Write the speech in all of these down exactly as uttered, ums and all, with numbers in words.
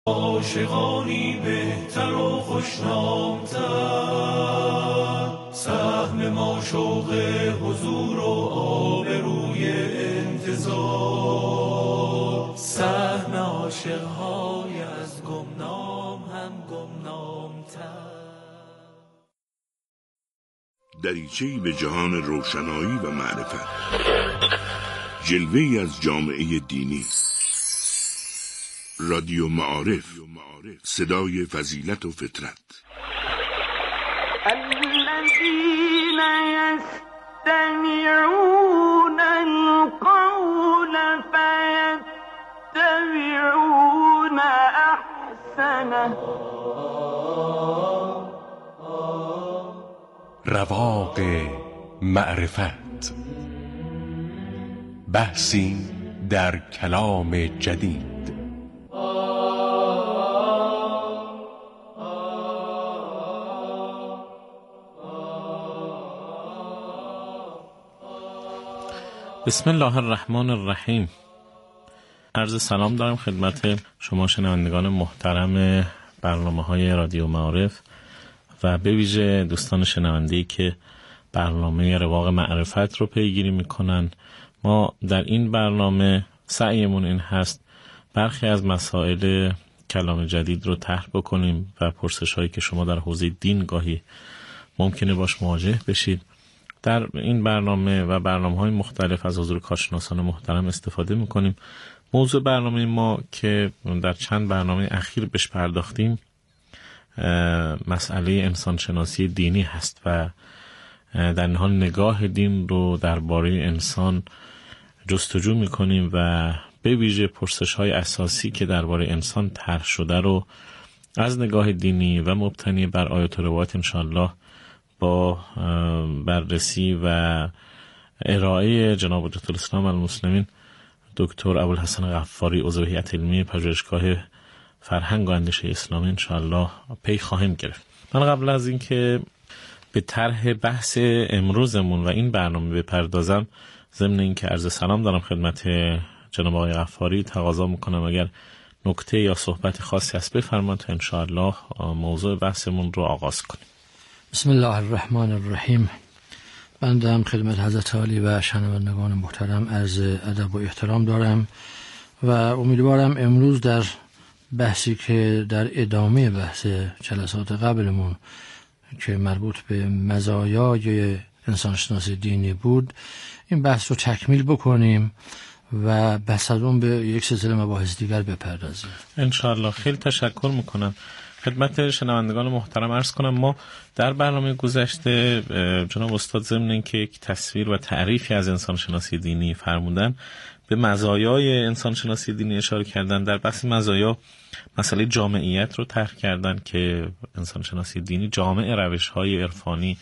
عاشقانی بهتر و خوشنامتر، سهم ما شوق حضور و آبروی انتظار، سهم عاشقهای از گمنام هم گمنامتر. دریچه‌ای به جهان روشنایی و معرفت، جلوه‌ای از جامعه دینی. رادیو معارف، صدای فضیلت و فطرت. الذين يستمعون القول فيتبعون احسنه. رواق معرفت، بحثی در کلام جدید. بسم الله الرحمن الرحیم. عرض سلام دارم خدمت شما شنوندگان محترم برنامه‌های رادیو معارف و به ویژه دوستان شنونده‌ای که برنامه رواق معرفت رو پیگیری میکنن. ما در این برنامه سعیمون این هست برخی از مسائل کلام جدید رو طرح بکنیم و پرسش‌هایی که شما در حوزه دین گاهی ممکنه باش مواجه بشید، در این برنامه و برنامه‌های مختلف از حضور کارشناسان محترم استفاده می‌کنیم. موضوع برنامه ما که در چند برنامه اخیر بهش پرداختیم مسئله انسانشناسی دینی هست و در این حال نگاه دین رو درباره انسان جستجو می‌کنیم و به ویژه پرسش‌های اساسی که درباره انسان طرح شده رو از نگاه دینی و مبتنی بر آیات و روایات انشاءالله با بررسی و ارائه جناب حجت الاسلام المسلمین دکتر ابوالحسن غفاری عضو هیئت علمی پژوهشگاه فرهنگ و اندیشه اسلامی انشاءالله پی خواهیم گرفت. من قبل از اینکه به طرح بحث امروزمون و این برنامه بپردازم، ضمن اینکه عرض سلام دارم خدمت جناب آقای غفاری، تقاضا میکنم اگر نکته یا صحبت خاصی هست بفرمایید تا انشاءالله موضوع بحثمون رو آغاز کنیم. بسم الله الرحمن الرحیم. بنده هم خدمت حضرت عالی و شنوندگان محترم عرض ادب و احترام دارم و امیدوارم امروز در بحثی که در ادامه بحث جلسات قبلمون که مربوط به مزایای انسانشناسی دینی بود این بحث رو تکمیل بکنیم و بحث از اون به یک سلسله مباحث دیگر بپردازیم انشاءالله. خیلی تشکر میکنم. خدمت شنوندگان محترم عرض کنم ما در برنامه گذشته جناب استاد ضمن اینکه یک تصویر و تعریفی از انسانشناسی دینی فرمودن به مزایای انسانشناسی دینی اشاره کردن. در بحث مزایا مسئله جامعیت رو طرح کردن که انسانشناسی دینی جامع روش‌های عرفانی،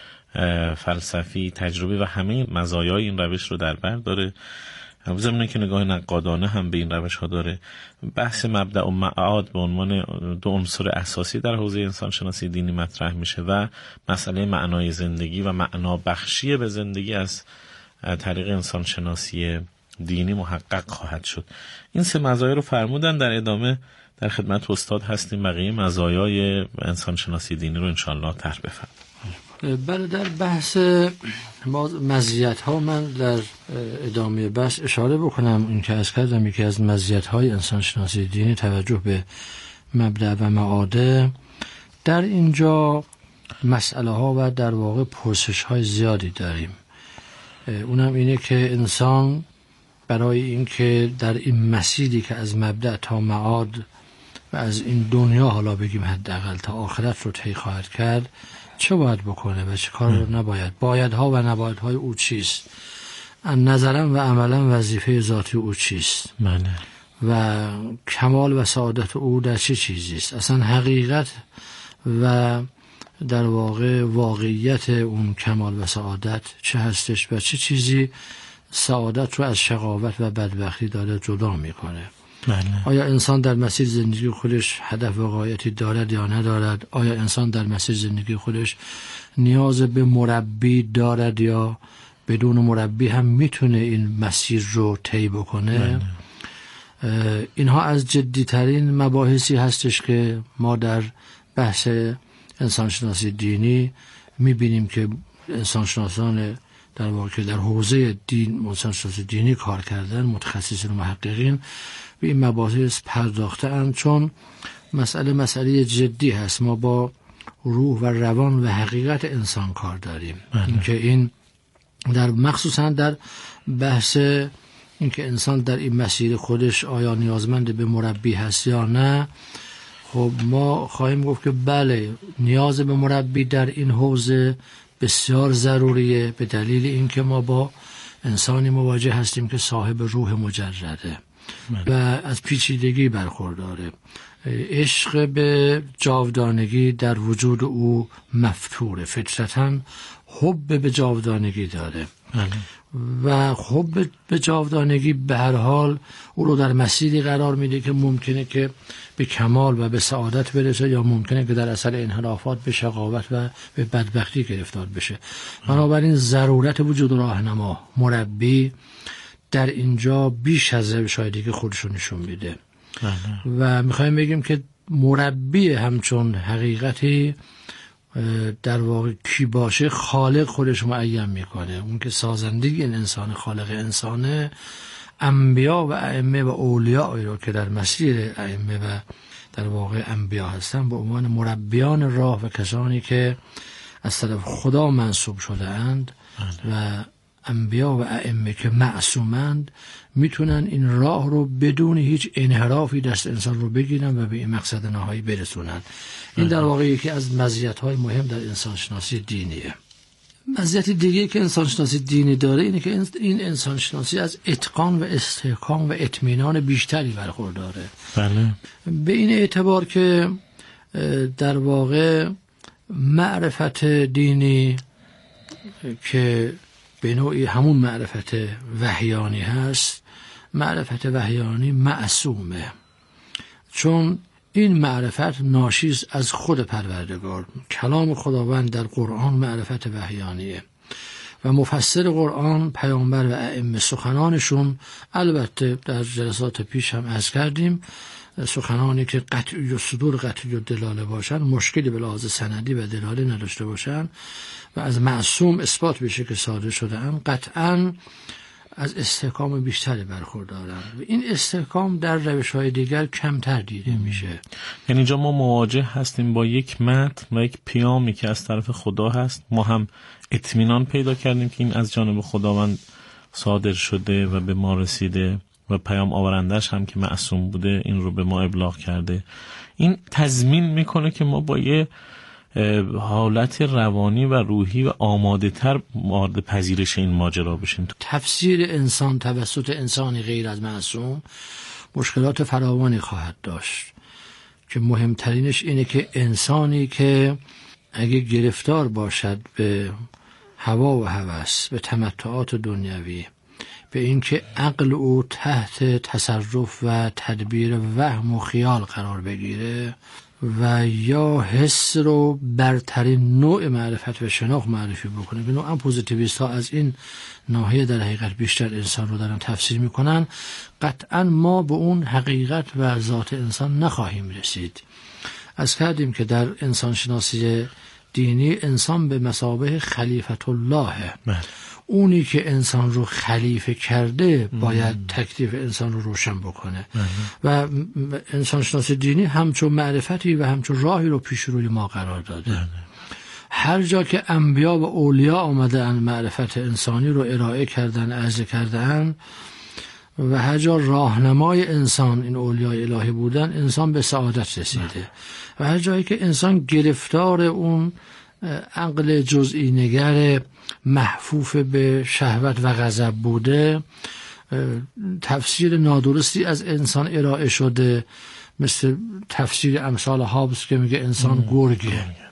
فلسفی، تجربی و همه مزایای این روش رو در بر داره، ضمن که نگاه نقادانه هم به این روش ها داره. بحث مبدأ و معاد به عنوان دو عنصر اساسی در حوزه انسان شناسی دینی مطرح میشه و مسئله معنای زندگی و معنا بخشی به زندگی از طریق انسان شناسی دینی محقق خواهد شد. این سه مزایا رو فرمودن. در ادامه در خدمت استاد هستیم بقیه مزایای انسان شناسی دینی رو انشاءالله طرح بفرمایید. بله، در بحث مزیت ها من در ادامه بحث اشاره بکنم این که از کردم یکی از مزیت های انسان شناسی دینی توجه به مبدأ و معاده. در اینجا مسئله ها و در واقع پرسش های زیادی داریم. اونم اینه که انسان برای اینکه در این مسیری که از مبدأ تا معاد و از این دنیا حالا بگیم حداقل تا آخرت رو طی خواهد کرد چه باید بکنه و چه کار رو نباید، بایدها و نبایدهای او چیست، نظرم و عملا وظیفه ذاتی او چیست منه. و کمال و سعادت او در چه چیزی است، اصلا حقیقت و در واقع واقعیت اون کمال و سعادت چه هستش و چه چیزی سعادت رو از شقاوت و بدبختی داره جدا میکنه. بله. آیا انسان در مسیر زندگی خودش هدف و غایتی دارد یا ندارد؟ آیا انسان در مسیر زندگی خودش نیاز به مربی دارد یا بدون مربی هم میتونه این مسیر رو طی بکنه؟ اینها از جدیترین مباحثی هستش که ما در بحث انسانشناسی دینی میبینیم که انسانشناسان در واقع در حوزه دین انسانشناسی دینی کار کردن، متخصصین و محققین به این مباحث پرداخته اند، چون مسئله مسئله جدی هست. ما با روح و روان و حقیقت انسان کار داریم. اینکه این در مخصوصا در بحث اینکه انسان در این مسیر خودش آیا نیازمند به مربی هست یا نه، خب ما خواهیم گفت که بله، نیاز به مربی در این حوزه بسیار ضروریه، به دلیل اینکه ما با انسانی مواجه هستیم که صاحب روح مجرده و از پیچیدگی برخورداره. عشق به جاودانگی در وجود او مفتوره، فطرتاً حب به جاودانگی داره و حب به جاودانگی به هر حال او رو در مسیری قرار میده که ممکنه که به کمال و به سعادت برسه یا ممکنه که در اثر انحرافات به شقاوت و به بدبختی گرفتار بشه. بنابراین ضرورت وجود راهنما، مربی در اینجا بیش از روش‌های که خودشون نشون میده و میخوایم بگیم که مربی همچون حقیقتی در واقع کی باشه، خالق خودش معین میکنه. اون که سازنده این انسان، خالق انسانه، انبیا و ائمه و اولیاء رو که در مسیر ائمه و در واقع انبیا هستن به عنوان مربیان راه و کسانی که از طرف خدا منصوب شده اند و انبیا و ائمه که معصومند میتونن این راه رو بدون هیچ انحرافی دست انسان رو بگیرن و به این مقصد نهایی برسونن. این در واقع یکی از مزیت‌های مهم در انسانشناسی دینیه. مزیت دیگه که انسانشناسی دینی داره اینه که این انسانشناسی از اتقان و استحکام و اطمینان بیشتری برخورداره. بله. به این اعتبار که در واقع معرفت دینی که به نوعی همون معرفت وحیانی هست، معرفت وحیانی معصومه، چون این معرفت ناشیز از خود پروردگار. کلام خداوند در قرآن معرفت وحیانیه و مفسر قرآن، پیامبر و ائمه، سخنانشون البته در جلسات پیش هم عرض کردیم، سخنانی که قطعی و صدور قطعی و دلاله باشن، مشکلی به لحاظ سندی و دلاله نداشته باشن و از معصوم اثبات بشه که صادر شده ام، قطعاً از استحکام بیشتری برخوردارن و این استحکام در روش‌های دیگر کمتر دیده میشه. یعنی اینجا ما مواجه هستیم با یک متن و یک پیامی که از طرف خدا هست، ما هم اطمینان پیدا کردیم که این از جانب خداوند صادر شده و به ما رسیده و پیام آورندش هم که معصوم بوده این رو به ما ابلاغ کرده. این تضمین میکنه که ما با یه حالت روانی و روحی و آماده تر مورد پذیرش این ماجرا بشیم. تفسیر انسان توسط انسانی غیر از معصوم مشکلات فراوانی خواهد داشت که مهمترینش اینه که انسانی که اگه گرفتار باشد به هوا و هوس، به تمتعات دنیوی، به اینکه عقل او تحت تصرف و تدبیر وهم و خیال قرار بگیره و یا حس رو برترین نوع معرفت و شناخت معرفی بکنه، به نوع پوزیتیویست ها از این ناحیه در حقیقت بیشتر انسان رو دارن تفسیر میکنن، قطعا ما به اون حقیقت و ذات انسان نخواهیم رسید. از کردیم که در انسان شناسی دینی انسان به مثابه خلیفت الله، اونی که انسان رو خلیفه کرده باید تکلیف انسان رو روشن بکنه و انسان شناسی دینی همچون معرفتی و همچون راهی رو پیش روی ما قرار داده. هر جا که انبیا و اولیاء آمدن معرفت انسانی رو ارائه کردن، عرضه کردن و هر جا راهنمای انسان این اولیاء الهی بودن، انسان به سعادت رسیده و هر جایی که انسان گرفتار اون عقل جزئی نگر محفوف به شهوت و غضب بوده، تفسیر نادرستی از انسان ارائه شده، مثل تفسیر امثال هابس که میگه انسان گرگه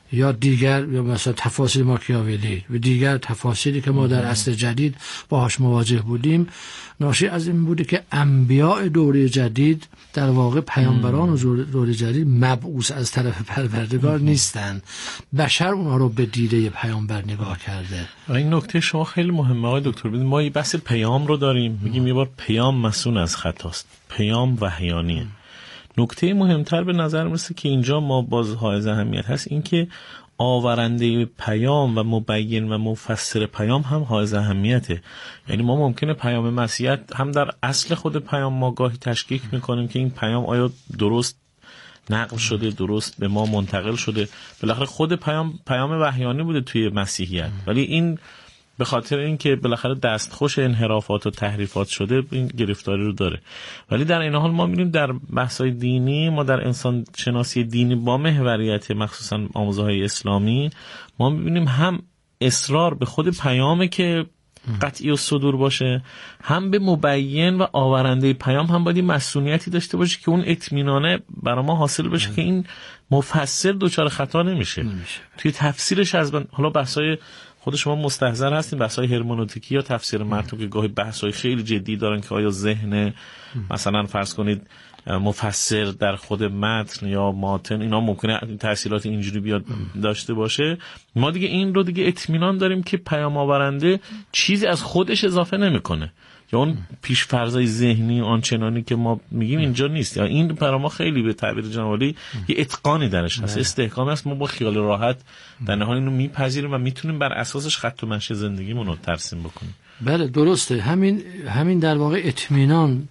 یا دیگر یا مثلا تفاسیر ماکیاولی و دیگر تفاسیری که ما در عصر جدید باهاش مواجه بودیم، ناشی از این بوده که انبیاء دوره جدید در واقع پیامبران و دوره جدید مبعوث از طرف پروردگار نیستن، بشر اونها رو به دیده پیامبر نگاه کرده. این نکته شما خیلی مهمه آقای دکتر. ببینید ما یه بحث پیام رو داریم، میگیم یه بار پیام مسئول از خطاست، پیام وحیانیه. نکته مهمتر به نظر میرسه که اینجا ما باز حائز اهمیت هست این که آورنده پیام و مبین و مفسر پیام هم حائز اهمیته. یعنی ما ممکنه پیام مسیحیت هم در اصل خود پیام ما گاهی تشکیک میکنیم که این پیام آیا درست نقل شده، درست به ما منتقل شده. بالاخره خود پیام پیام وحیانی بوده توی مسیحیت، ولی این به خاطر اینکه بالاخره دستخوش انحرافات و تحریفات شده این گرفتاری رو داره. ولی در این حال ما می‌بینیم در بحث‌های دینی، ما در انسان شناسی دینی با محوریت مخصوصا آموزه‌های اسلامی، ما می‌بینیم هم اصرار به خود پیامه که قطعی و صدور باشه، هم به مبین و آورنده پیام هم باید مسئولیتی داشته باشه که اون اطمینانه برای ما حاصل بشه که این مفسر دچار خطا نمیشه. نمیشه توی تفسیرش. از من حالا بحث‌های خود شما مستحضر هستین، بحث‌های هرمنوتیکی یا تفسیر متن که گاهی بحث‌های خیلی جدی دارن که آیا ذهن مثلا فرض کنید مفسر در خود متن یا ماتن اینا ممکنه تأثیرات اینجوری بیاد داشته باشه. ما دیگه این رو دیگه اطمینان داریم که پیام آورنده چیزی از خودش اضافه نمیکنه، یا اون پیش فرضای ذهنی آنچنانی که ما میگیم اینجا نیست. یا این برای ما خیلی به تعبیر جنابعالی یه اتقانی درش هست، استحکامی هست. ما با خیال راحت در نهایت اینو میپذیریم و میتونیم بر اساسش خط و مشی زندگیمون رو ترسیم بکنیم. بله درسته. همین همین در واقع اطمینان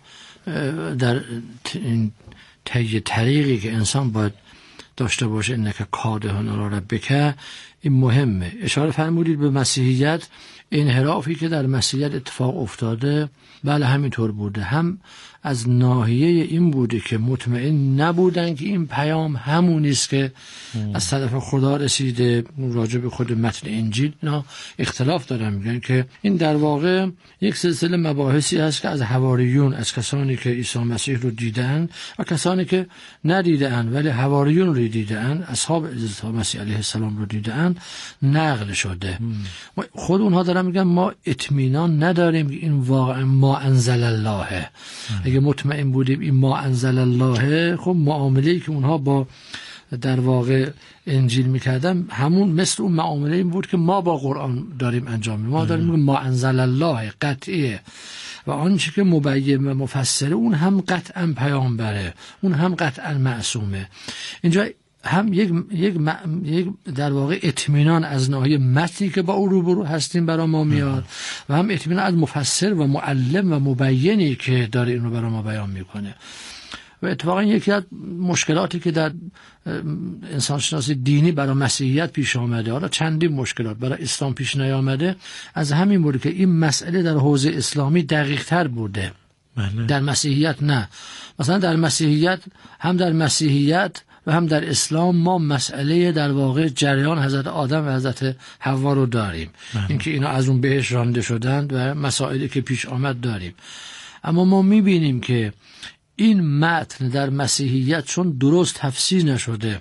در این طی طریقی که انسان باید داشته باشه، اینه که کادهان را ربک، این مهمه. اشاره فرمودید به مسیحیت، انحرافی که در مسیحیت اتفاق افتاده بله همینطور بوده. هم از ناحیه این بوده که مطمئن نبودن که این پیام همونی است که ام. از طرف خدا رسیده. راجع به خود متن انجیل اینا اختلاف دارن، میگن که این در واقع یک سلسله مباحثی هست که از حواریون، از کسانی که عیسی مسیح رو دیدن و کسانی که ندیدن ولی حواریون رو دیدن، اصحاب عیسی مسیح علیه السلام رو دیدن، نقل شده. ام. خود اونها دارن میگن ما اطمینان نداریم که این واقعا ما انزل الله. اگه مطمئن بودیم این ما انزل الله، خب معامله‌ای که اونها با در واقع انجیل میکردن همون مثل اون معامله این بود که ما با قرآن داریم انجام میدیم. ما داریم میگیم ما انزل الله قطعیه و آنچه که مبین و مفسره اون هم قطعا پیامبره، اون هم قطعا معصومه. اینجا هم یک یک یک در واقع اطمینان از ناحیه متنی که با او روبرو هستیم برای ما میاد و هم اطمینان از مفسر و معلم و مبینی که داره این رو برای ما بیان میکنه. و اتفاقا یکی از مشکلاتی که در انسانشناسی دینی برای مسیحیت پیش آمده، حالا چندین مشکلات برای اسلام پیش نیامده، از همین بوده که این مسئله در حوزه اسلامی دقیق تر بوده. بله. در مسیحیت نه. مثلا در مسیحیت هم در مسیحیت و هم در اسلام ما مسئله در واقع جریان حضرت آدم و حضرت حوا رو داریم، اینکه اینا از اون بهش رانده شدند و مسائلی که پیش آمد داریم. اما ما میبینیم که این متن در مسیحیت چون درست تفسیر نشده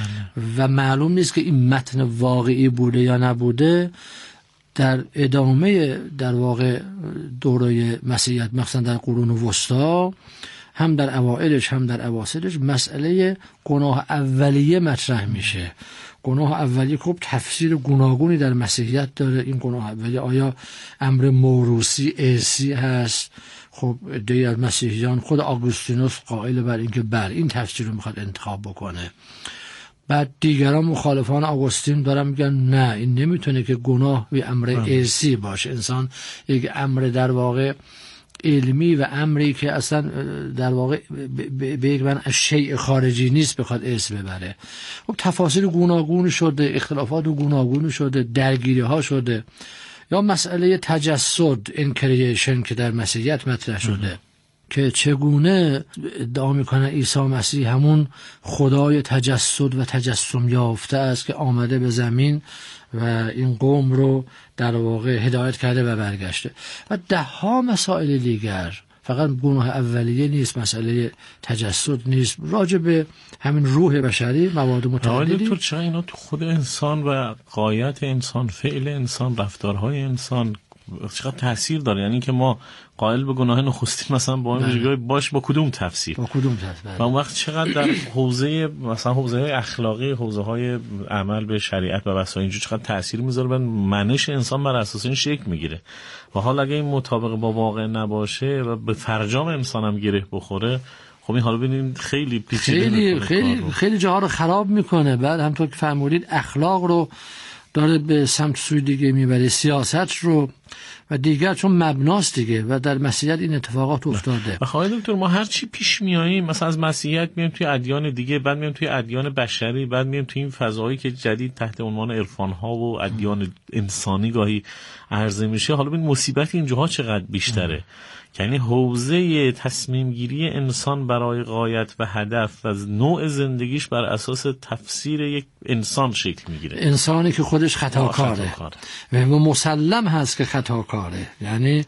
و معلوم نیست که این متن واقعی بوده یا نبوده، در ادامه در واقع دوره مسیحیت مثلا در قرون وسطا هم در اوائلش هم در اواسطش مسئله گناه اولیه مطرح میشه. گناه اولیه خب تفسیر گوناگونی در مسیحیت داره. این گناه اولیه آیا امر موروثی ارثی هست؟ خب عده‌ای از مسیحیان، خود آگوستینوس قائل بر اینکه بر این تفسیر رو میخواد انتخاب بکنه. بعد دیگران مخالفان آگوستین دارن میگن نه، این نمیتونه که گناه و امر ارثی باشه. انسان یک امر در واقع علمی و امری که اصلا در واقع به یک من از شیء خارجی نیست بخواد ارث ببره. خب تفاسیر گوناگون شده، اختلافات گوناگون شده، درگیری ها شده. یا مسئله تجسد انکریشن که در مسیحیت مطرح شده که چگونه ادعا میکنه عیسی مسیح همون خدای تجسد و تجسم یافته است که آمده به زمین و این قوم رو در واقع هدایت کرده و برگشته. و ده ها مسائل دیگر. فقط گناه اولیه نیست، مسئله تجسد نیست، راجع به همین روح بشری مواد متعددی. دکتر چرا اینا تو خود انسان و غایت انسان، فعل انسان، رفتارهای انسان چقدر تاثیر داره؟ یعنی که ما قائل به گناه نخستین مثلا با این ویژگی باش با کدوم تفسیر با کدوم تفسیر و اون وقت چقدر در حوزه مثلا حوزه های اخلاقی، حوزه های عمل به شریعت و وسایل اینجور چقدر تاثیر میذاره و منش انسان بر اساس این شکل میگیره. و حالا اگه این مطابق با واقع نباشه و به فرجام انسان هم گره بخوره، خب این حالا ببینید خیلی پیچیده خیلی خیلی خیلی جاها رو خراب میکنه. بعد همونطور که فرمودید اخلاق رو داره به سمت سوی دیگه میبره، سیاست رو و دیگر، چون مبناست دیگه و در مسیحیت این اتفاقات افتاده. بخاطر دکتر ما هر چی پیش میاییم مثلا از مسیحیت میایم توی ادیان دیگه، بعد میایم توی ادیان بشری، بعد میایم توی این فضایی که جدید تحت عنوان عرفان ها و ادیان انسانی گاهی عرضه میشه. حالا ببین مصیبت اینجاها چقدر بیشتره. یعنی حوزه تصمیم گیری انسان برای غایت و هدف و نوع زندگیش بر اساس تفسیر یک انسان شکل میگیره. انسانی که خودش خطاکاره و مسلم هست که خطاکاره. یعنی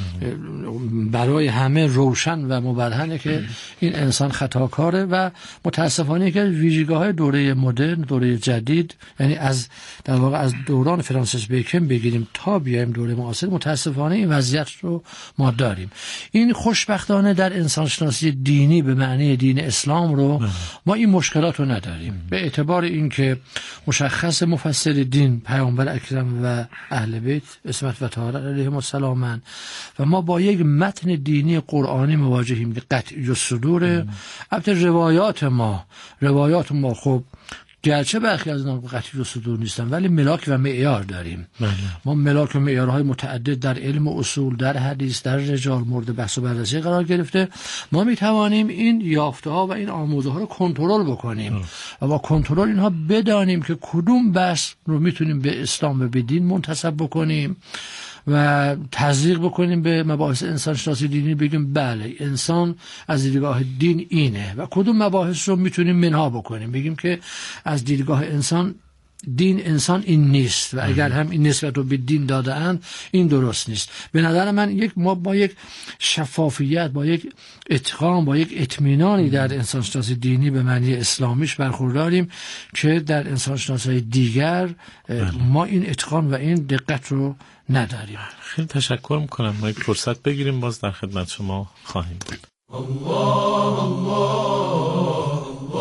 برای همه روشن و مبرهنه که این انسان خطاکاره و متاسفانه که ویژگی‌های دوره مدرن، دوره جدید، یعنی از در واقع از دوران فرانسیس بیکن بگیریم تا بیایم دوره معاصر، متاسفانه این وضعیت رو ما داریم. این خوشبختانه در انسانشناسی دینی به معنی دین اسلام رو ما این مشکلات رو نداریم، به اعتبار اینکه مشخص مفسر دین پیامبر اکرم و اهل بیت عصمت و طهارت علیهم السلام و ما با یک متن دینی قرآنی مواجهیم که قطعی الصدور. البته روایات ما روایات ما خب گرچه برخی از اینا قطعی الصدور نیستن ولی ملاک و معیار داریم. بله. ما ملاک و معیارهای متعدد در علم اصول، در حدیث، در رجال مورد بحث و بررسی قرار گرفته. ما می توانیم این یافته ها و این آموزه ها رو کنترل بکنیم اه. و با کنترل اینها بدانیم که کدوم بحث رو میتونیم به اسلام و به دین منتسب بکنیم و تزریق بکنیم به مباحث انسان شناسی دینی، بگیم بله انسان از دیدگاه دین اینه و کدوم مباحث رو میتونیم منها بکنیم، بگیم که از دیدگاه انسان دین انسان این نیست و اگر هم این نسبت رو به دین داده اند این درست نیست. به نظر من یک ما با یک شفافیت، با یک اتقان، با یک اطمینانی در انسان شناسی دینی به معنی اسلامیش برخورداریم که در انسان شناسی دیگر ما این اتقان و این دقت رو نداریم. خیلی تشکر میکنم. ما یک فرصت بگیریم باز در خدمت شما خواهیم بود. الله الله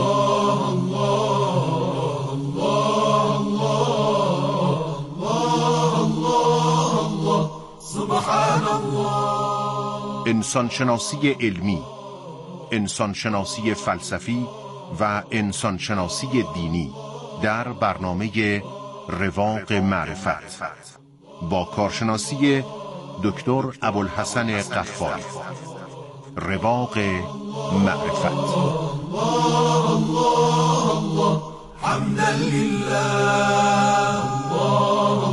انسانشناسی علمی، انسانشناسی فلسفی و انسانشناسی دینی در برنامه رواق معرفت با کارشناسی دکتر ابوالحسن غفاری. رواق معرفت. حمدا لله الله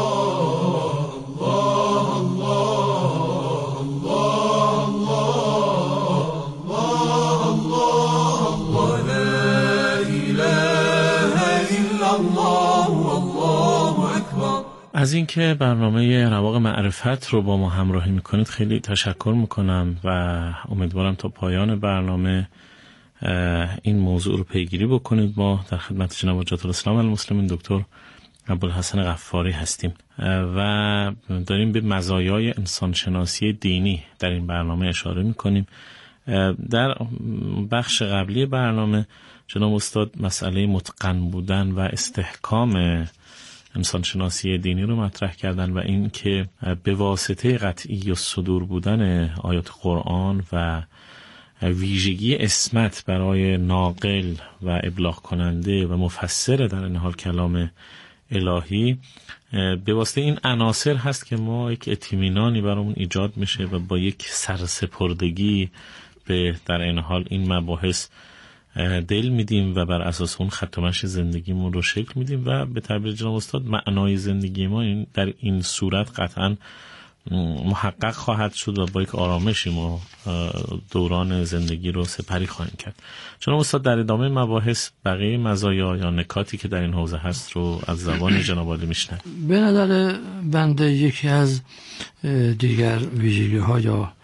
از اینکه برنامه رواق معرفت رو با ما همراهی میکنید خیلی تشکر میکنم و امیدوارم تا پایان برنامه این موضوع رو پیگیری بکنید. ما در خدمت جناب حجت الاسلام المسلمین دکتر ابوالحسن غفاری هستیم و داریم به مزایای انسانشناسی دینی در این برنامه اشاره میکنیم. در بخش قبلی برنامه جناب استاد مسئله متقن بودن و استحکام انسانشناسی دینی رو مطرح کردن و این که به واسطه قطعی الصدور بودن آیات قرآن و ویژگی اسمت برای ناقل و ابلاغ کننده و مفسر در این حال کلام الهی، به واسطه این عناصر هست که ما یک اطمینانی برامون ایجاد میشه و با یک سرسپردگی به در این حال این مباحث دل میدیم و بر اساس اون خط و مشی زندگیمون رو شکل میدیم و به تعبیر جناب استاد معنای زندگی ما این در این صورت قطعاً محقق خواهد شد و با یک آرامشی ما دوران زندگی رو سپری خواهیم کرد. جناب استاد در ادامه مباحث بقیه مزایا یا نکاتی که در این حوزه هست رو از زبان جناب عالی میشنویم. به نظر بنده یکی از دیگر ویژگی‌ها یا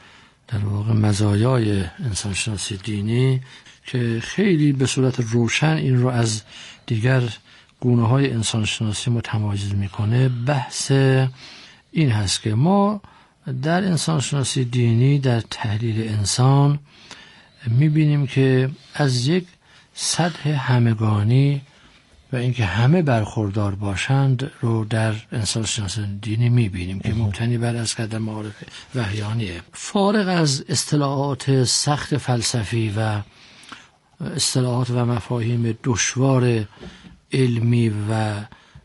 در واقع مزایای انسانشناسی دینی که خیلی به صورت روشن این رو از دیگر گونه‌های انسانشناسی متمایز میکنه، بحث این هست که ما در انسانشناسی دینی در تحلیل انسان میبینیم که از یک سطح همگانی و اینکه همه برخوردار باشند رو در انسانشناسی دینی میبینیم که مبتنی بر از قدر معارف وحیانیه. فارغ از اصطلاحات سخت فلسفی و اصطلاحات و مفاهیم دشوار علمی و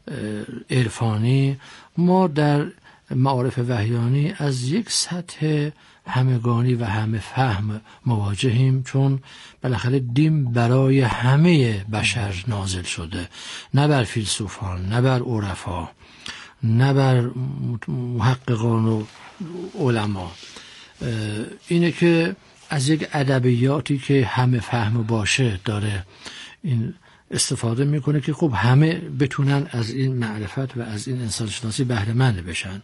عرفانی، ما در معارف وحیانی از یک سطح همگانی و همه فهم مواجهیم، چون بالاخره دین برای همه بشر نازل شده، نه بر فیلسوفان، نه بر عرفا، نه بر محققان و علما. اینه که از یک ادبیاتی که همه فهم باشه داره این استفاده میکنه که خب همه بتونن از این معرفت و از این انسانشناسی بهره مند بشن.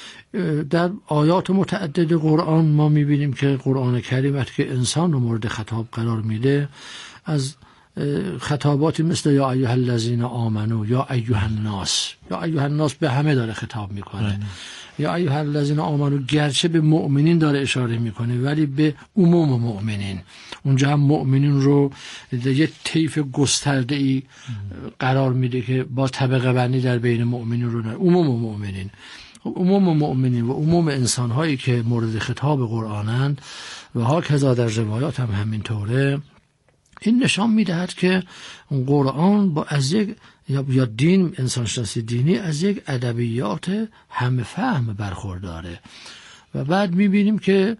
در آیات متعدد قرآن ما میبینیم که قرآن کریم وقتی که انسان رو مورد خطاب قرار میده، از خطاباتی مثل یا ایها الذین آمنو، یا ایها الناس، یا ایها الناس به همه داره خطاب میکنه. یا ایها الذین آمنو گرچه به مؤمنین داره اشاره میکنه ولی به عموم مؤمنین، اونجا هم مؤمنین رو یه طیف گسترده ای قرار میده که با طبقه بندی در بین مؤمنین رو نه، عموم مؤمنین عموم مؤمنین و عموم انسانهایی که مورد خطاب قرآنند و ها کذا در روایات هم همینطوره. این نشان میدهد که قرآن با از یک یا دین، انسانشناسی دینی از یک ادبیات همه فهم برخورداره. و بعد میبینیم که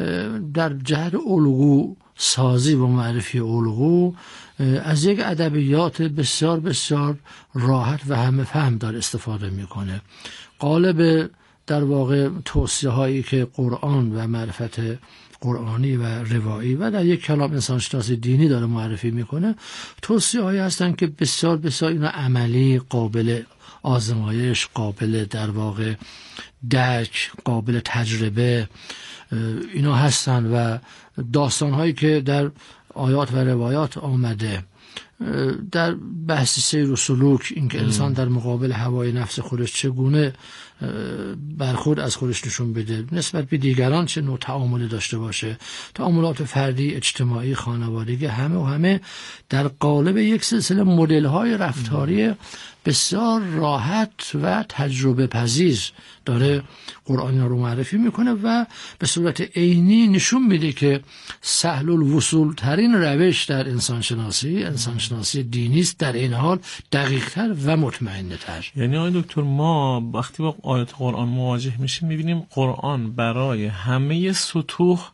در جهت الگو سازی و معرفی الگو از یک ادبیات بسیار بسیار راحت و همه فهم داره استفاده میکنه. قالب در واقع توصیه هایی که قرآن و معرفت قرآنی و روایی و در یک کلام انسانشناسی دینی داره معرفی میکنه، توصیه هایی هستن که بسیار بسیار اینا عملی، قابل آزمایش، قابل در واقع درک، قابل تجربه اینا هستن. و داستان هایی که در آیات و روایات آمده در بحث سیر و سلوک، اینکه انسان در مقابل هوای نفس خودش چگونه برخورد از خودش نشون بده، نسبت به دیگران چه نوع تعاملی داشته باشه، تعاملات فردی، اجتماعی، خانوادگی، همه و همه در قالب یک سلسله مدل‌های رفتاری بسیار راحت و تجربه پذیر داره قرآن رو معرفی میکنه و به صورت عینی نشون میده که سهل الوصول ترین روش در انسانشناسی انسانشناسی دینی است، در این حال دقیق تر و مطمئنه تر. یعنی آقای دکتر ما وقتی با آیات قرآن مواجه میشیم میبینیم قرآن برای همه سطوح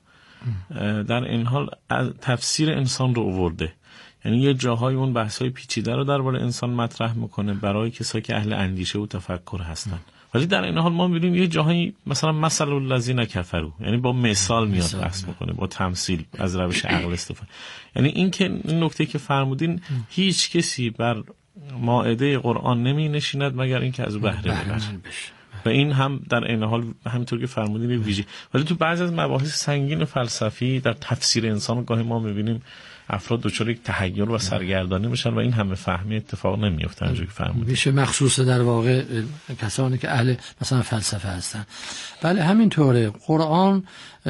در این حال تفسیر انسان رو آورده. یعنی یه جاهای اون بحث‌های پیچیده رو درباره انسان مطرح میکنه برای کسایی که اهل اندیشه و تفکر هستن، ولی در این حال ما می‌بینیم یه جاهایی مثلا مثل الذین کفروا، یعنی با مثال میاد بحث میکنه، با تمثیل از روش عقل استفاده. یعنی این که این نکته که فرمودین هیچ کسی بر مائده قرآن نمی نشیند مگر اینکه از او بهره ببره. و این هم در این حال همینطور که فرمودین ویژه. ولی تو بعضی از مباحث سنگین فلسفی در تفسیر انسان گاهی ما می‌بینیم افراد دچار یک تحیر و سرگردانی میشن و این همه فهمی اتفاق نمیفته اونجوری که فرمودید. میشه مخصوص در واقع کسانی که اهل مثلا فلسفه هستن. بله همینطوره. قرآن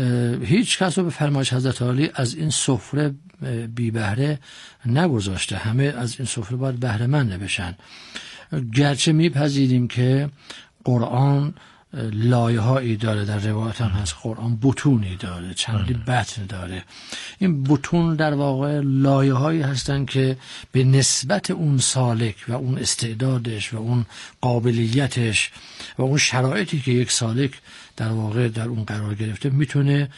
هیچ کس رو به فرمایش حضرت علی از این سفره بی بهره نگذاشته. همه از این سفره باید بهره مند بشن. گرچه میپذیریم که قرآن لایه هایی داره، در روایت هم هست قرآن بطونی داره، چندی بطن داره. این بطون در واقع لایه هایی هستن که به نسبت اون سالک و اون استعدادش و اون قابلیتش و اون شرایطی که یک سالک در واقع در اون قرار گرفته میتونه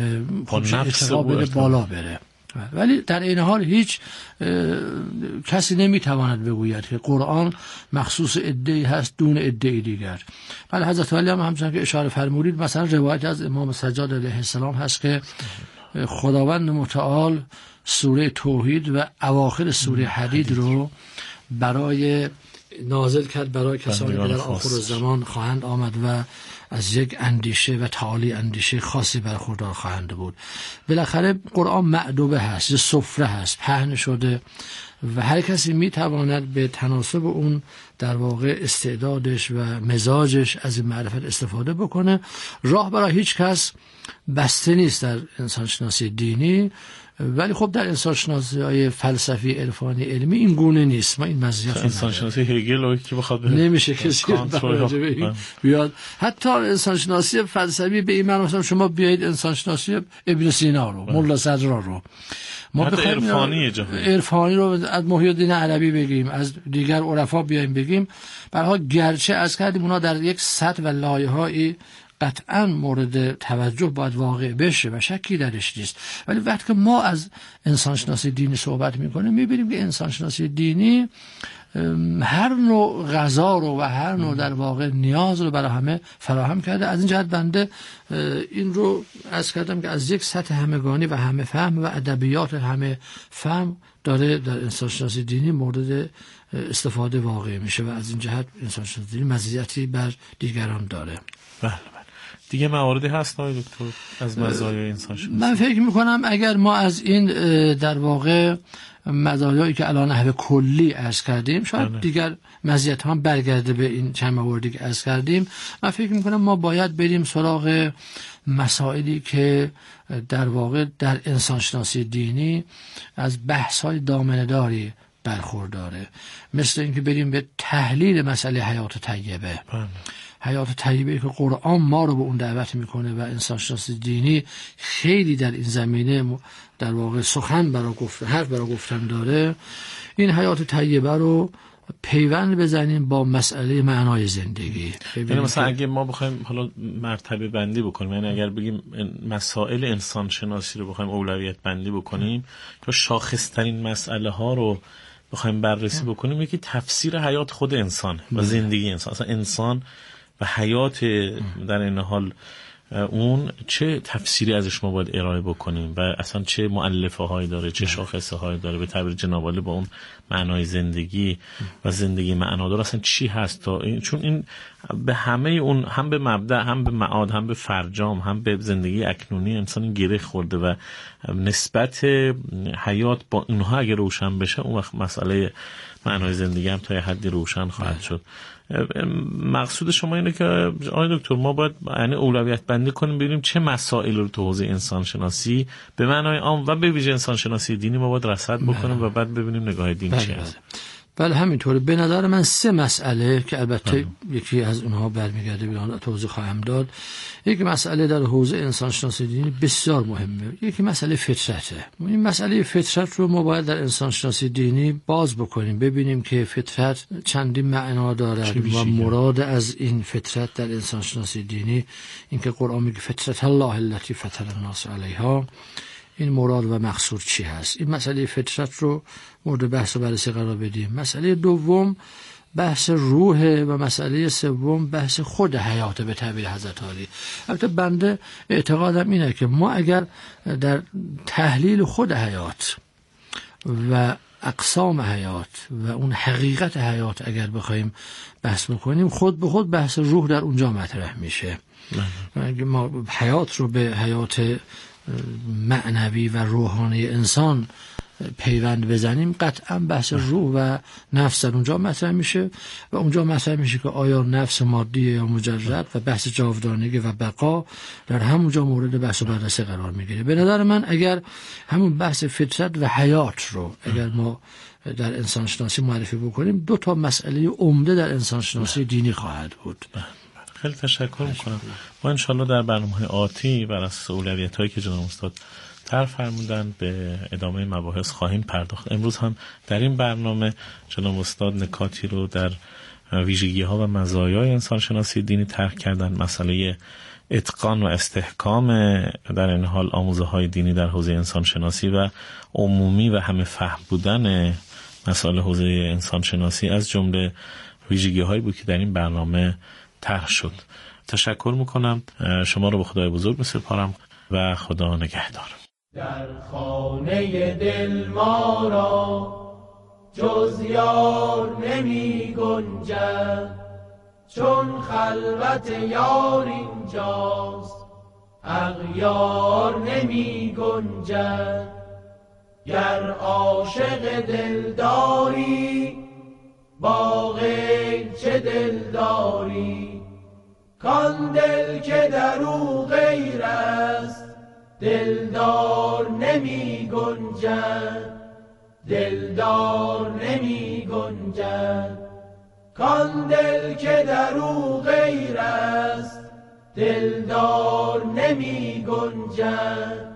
ارتقا بده، بالا بره. ولی در این حال هیچ کسی نمیتواند بگوید که قرآن مخصوص عده‌ای هست دون عده‌ای دیگر. ولی حضرت علی هم همچنان که اشاره فرمودید، مثلا روایت از امام سجاد علیه السلام هست که خداوند متعال سوره توحید و اواخر سوره حدید رو برای نازل کرد برای کسانی که در آخر الزمان خواهند آمد و از یک اندیشه و تعالی اندیشه خاصی برخوردار خواهند بود. بالاخره قرآن معدوبه هست، یه سفره هست، پهن شده و هر کسی میتواند به تناسب اون در واقع استعدادش و مزاجش از این معرفت استفاده بکنه. راه برای هیچ کس بسته نیست در انسانشناسی دینی، ولی خب در انسانشناسی های فلسفی عرفانی علمی این گونه نیست. ما این مزیت انسانشناسی هگل که بخواد نمیشه کسی بیاد. حتی انسانشناسی فلسفی به این معنی شما بیایید انسانشناسی ابن سینا رو، ملا صدرا رو، ما حتی عرفانی جهان عرفانی رو از محی الدین عربی بگیم، از دیگر عرفا بیایم بگیم، برها گرچه از کردیم اونا در یک سطح و لایه‌هایی قطعا مورد توجه باید واقع بشه و شکی درش نیست، ولی وقتی که ما از انسانشناسی دینی صحبت میکنیم میبینیم که انسانشناسی دینی هر نوع غذا رو و هر نوع در واقع نیاز رو برای همه فراهم کرده. از این جهت بنده این رو عرض کردم که از یک سطح همگانی و همه فهم و ادبیات همه فهم داره در انسانشناسی دینی مورد استفاده واقع میشه و از این جهت انسانشناسی دینی مزیتی بر دیگران داره. بله. دیگه مواردی هست آقای دکتر از مزایای انسانشناسی؟ من فکر میکنم اگر ما از این در واقع مزایایی که الان نحو کلی عرض کردیم شاید بله. دیگر مزیت هم برگرده به این چند موردی که عرض کردیم، من فکر میکنم ما باید بریم سراغ مسائلی که در واقع در انسانشناسی دینی از بحث‌های دامنه‌داری برخورداره، مثل اینکه بریم به تحلیل مسئله حیات طیبه. بله. حیات طیبه که قرآن ما رو به اون دعوت میکنه و انسانشناسی دینی خیلی در این زمینه در واقع سخن برای گفتن، حرف برای گفتن داره. این حیات طیبه رو پیوند بزنیم با مسئله معنای زندگی. یعنی مثلا اگه ما بخوایم حالا مرتبه بندی بکنیم، یعنی اگر بگیم مسائل انسان شناسی رو بخوایم اولویت بندی بکنیم که شاخص‌ترین مسئله ها رو بخوایم بررسی بکنیم، یکی تفسیر حیات خود انسان و زندگی انسان، اصلا انسان و حیات در این حال اون چه تفسیری ازش ما باید ارائه بکنیم و اصلا چه مؤلفه هایی داره، چه شاخصه هایی داره، به تعبیر جناب عالی با اون معنای زندگی و زندگی معنادار اصلا چی هست تا این، چون این به همه اون هم به مبدأ هم به معاد هم به فرجام هم به زندگی اکنونی انسان گره خورده و نسبت حیات با اینها اگه روشن بشه اون وقت مسئله معنای زندگی هم تا یه حدی روشن خواهد شد. مقصود شما اینه که آقای دکتر ما باید یعنی اولویت بندی کنیم ببینیم چه مسائل رو تو حوزه انسان شناسی به معنای عام و به ویژه انسان شناسی دینی ما باید رصد بکنیم و بعد ببینیم نگاه دین چی هست. بله همینطوره. به نظر من سه مسئله که البته هم. یکی از اونها برمیگرده به آن توضیح خواهم داد. یکی مسئله در حوزه انسان شناسی دینی بسیار مهمه، یکی مسئله فطرته. این مسئله فطرت رو ما باید در انسان شناسی دینی باز بکنیم، ببینیم که فطرت چندین معنا دارد و مراد از این فطرت در انسان شناسی دینی اینکه قرآن میگه فطرت الله التي فطر الناس علیها، این مراد و مقصود چی هست. این مسئله فطرت رو مورد بحث و بررسی قرار بدیم. مسئله دوم بحث روحه و مسئله سوم بحث خود حیات به تعبیر حضرت عالی. البته بنده اعتقادم اینه که ما اگر در تحلیل خود حیات و اقسام حیات و اون حقیقت حیات اگر بخوایم بحث بکنیم، خود به خود بحث روح در اونجا مطرح میشه. اگر ما حیات رو به حیات معنوی و روحانی انسان پیوند بزنیم، قطعا بحث روح و نفس در اونجا مطرح میشه و اونجا مطرح میشه که آیا نفس مادیه یا مجرد و بحث جاودانگی و بقا در همونجا مورد بحث و بررسی قرار میگیره. به نظر من اگر همون بحث فطرت و حیات رو اگر ما در انسان شناسی معرفی بکنیم، دو تا مسئله عمده در انسان شناسی دینی خواهد بود. خیلی تشکر میکنم. ما انشالله در برنامه آتی بر اساس اولویت‌هایی که جناب استاد طرح فرمودن به ادامه مباحث خواهیم پرداخت. امروز هم در این برنامه جناب استاد نکاتی رو در ویژگی‌ها و مزایای انسان شناسی دینی طرح کردن. مسئله اتقان و استحکام در این حال آموزه‌های دینی در حوزه انسان شناسی و عمومی و همه فهم بودن مسائل حوزه انسان شناسی از جمله ویژگی‌هایی بود که در این برنامه طرح شد. تشکر میکنم. شما رو به خدای بزرگ میسپارم و خدا نگهدار. در خانه دل ما را جز یار نمی گنجد، چون خلوت یار اینجاست اغیار نمی گنجد. گر عاشق دلداری با غیر چه دلداری، کان دل که در او غیر است دلدار نمی گنجد. دلدار نمی گنجد. کان دل که در او غیر است دلدار نمی گنجد.